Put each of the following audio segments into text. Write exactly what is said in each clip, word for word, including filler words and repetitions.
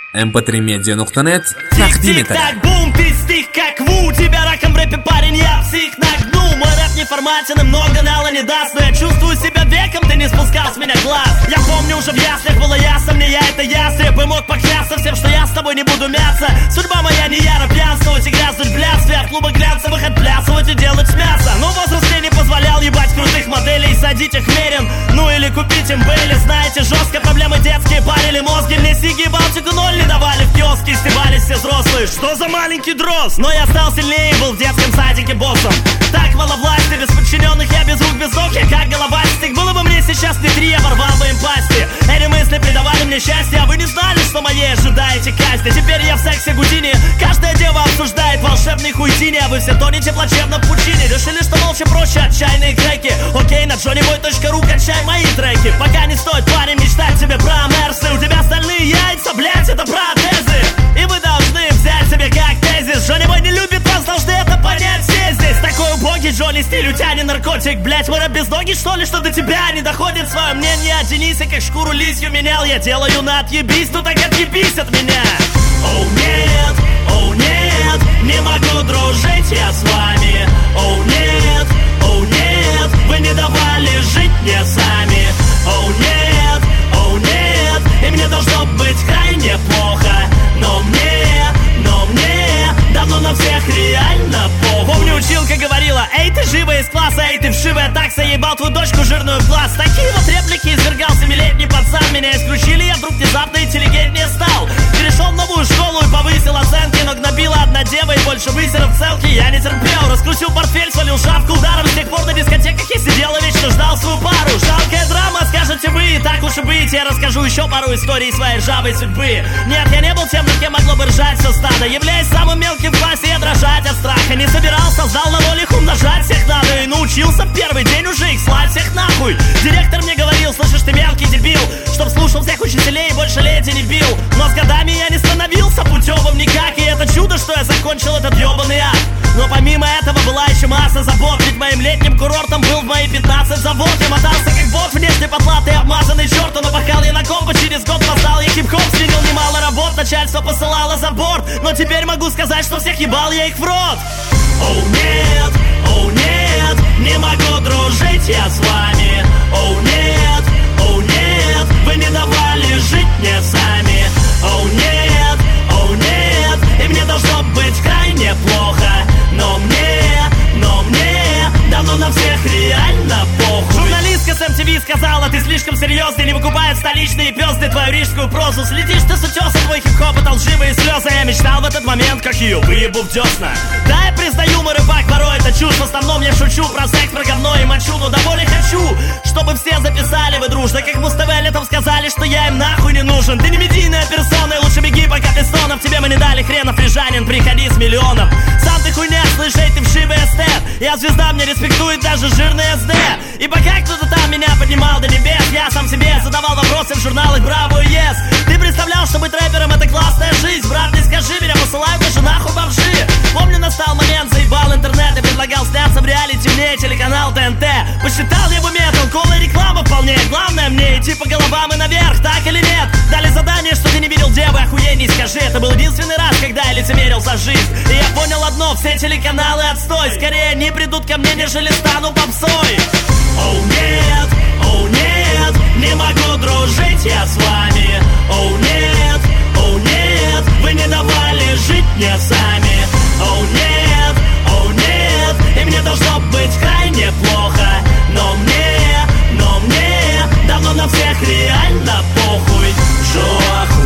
эм пэ три медиа точка нет тaqdim etadi. Тик-тик-так, бум, ты стих как ву. Тебя раком в рэпе, парень, я псих нагну. Мой рэп неформатен и много нала не даст, но я чувствую себя веком, ты не спускал с меня глаз. Я помню, уже в яслях было ясно, мне я это ястреб. И мог поклясться всем, что я с тобой не буду мяться. Судьба моя не яро пьянствовать и грязнуть в блядстве. А в клубах глянцевых отплясывать и делать с мяса. Но возраст мне не позволял ебать крутых моделей, садить их мерен, ну или купить им Бейли. Знаете, жестко проблемы детские парили мозги. Мне сиги и Балтику ноль не давали в киоске. Стебались все взрослые, что за маленький дрозд. Но я стал сильнее, был в детском садике боссом. Так мало власти, без подчиненных я без рук, без ног. Я как головастик, было бы мне сейчас не три, я ворвал бы им пасти. Эти мысли придавали мне счастье, а вы не знали, что моей ожидаете казни. Теперь я в сексе Гудини, каждая дева обсуждает волшебный хуйтини. А вы все тонете плачевно в пучине. Решили, что молча проще отчаянные креки. Окей, на джонибой точка ру качай мои треки. Пока не стоит, парень, мечтать себе про мерсы. У тебя стальные яйца, блять, это протезы. И вы должны взять себе как тезис. Джонибой не любит вас, должны это понять все здесь. Такой убогий Джонни стиль, у тебя не наркотик. Блять, мы рэп без ноги, что ли, что до тебя не доходит свое мнение о Денисе, как шкуру лисью менял. Я делаю на отъебись, ну так отъебись от меня. Оу нет, оу нет, не могу дружить я с вами. Оу нет, оу нет, вы не давали жить мне сами. Оу нет, оу нет, и мне должно быть крайне плохо. Но мне, но мне давно на всех реально похуй. Помню, училка говорила: эй, ты живая из класса, эй, ты вшивая такса, ебал твою дочку жирную в глаз. Такие вот реплики извергал семилетний пацан. Меня исключили, я вдруг внезапно интеллигентнее стал. Перешел в новую школу и повысил оценки, но гнобила одна дева и больше высеров целки. Я не терпел, раскрутил портфель, свалил шапку ударом. С тех пор на дискотеках я сидел и вечно ждал свою пару. Жалкая драма, скажете вы, так уж и быть. Я расскажу еще пару историй своей ржавой судьбы. Нет, я не был тем, над кем могло бы ржать все стадо. Являясь самым мелким в классе, я дрожать от страха не собирался, сдал на ноль, их умножать всех надо. И научился в первый день уже их слать всех нахуй. Директор мне говорил: слышишь, ты мелкий дебил, чтоб слушал всех учителей и больше леди не бил. Но с годами я не становился путевым никак, и это чудо, что я закончил этот ебаный ад. Но помимо этого была еще масса забот, ведь моим летним курортом был в мои пятнадцать завод. Я мотался как бот, внешне потлатый, обмазанный черту, но пахал я на компа, через год поздал я хип-хоп, сменил немало работ, начальство посылало за борт. Но теперь могу сказать, что всех ебал я их в рот. Оу нет, оу нет, не могу дружить я с вами. Оу нет, оу нет, вы не давали жить мне сами. Оу нет, оу нет, и мне должно быть крайне плохо. Но мне, но мне давно на всех реально похуй. Журналистка с эм ти ви сказала: ты слишком серьезный, не выкупает столичные пёсты твою рижскую прозу. Слетишь ты с утёса, твой хип-хоп это лживые слезы. Я мечтал в этот момент, как ее выебу в десна. Да, я признаю, мой рыбак порой это чушь. В основном я шучу про секс, про говно и мочу. Но довольно хочу, чтобы все записали вы дружно, как Муз ТВ летом сказали, что я им нахуй не нужен. Ты не медийная персона, и лучше беги, пока ты сонов. Тебе мы не дали хренов, рижанин, приходи с миллионом. Сам ты хуйня, слышь, эй, ты вшивый эстет. Я звезда, мне респектует даже жирный эс дэ. И пока кто-то там меня поднимал до небес, я сам себе задавал вопросы в журналах Браво и Yes. Ты представлял, что быть рэпером это классная жизнь? Брат, не скажи, меня посылают даже нахуй бомжи. Помню, настал момент, заебал интернет и предлагал сняться в реалити, мне телеканал тэ эн тэ. Посчитал я в уме, толковая реклама вполне. Главное мне идти по головам и наверх, так или нет? Дали задание, что ты не видел девы, охуенней скажи. Это был единственный раз, когда я лицемерил за жизнь. И я понял одно, все телеканалы отстой. Скорее они придут ко мне, нежели стану попсой. Оу нет, оу нет, не могу дружить я с вами. Оу нет, оу нет, вы не давали жить мне сами. Оу нет, оу нет, и мне должно быть крайне плохо. Но мне, но мне давно на всех реально похуй. Жо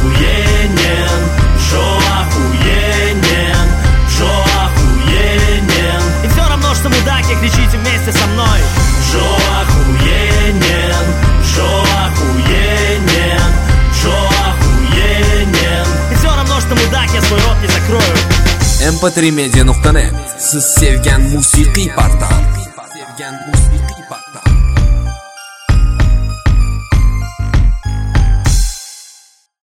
охуенен, жо охуенен, жо охуенен. И все равно, что мудаки, кричите вместе со мной. Жо охуенен, жо охуенен, жо охуенен. И все равно, что мудак, я свой рот не закрою. эм пэ три медиа точка нет. Siz sevgan musiqiy portal.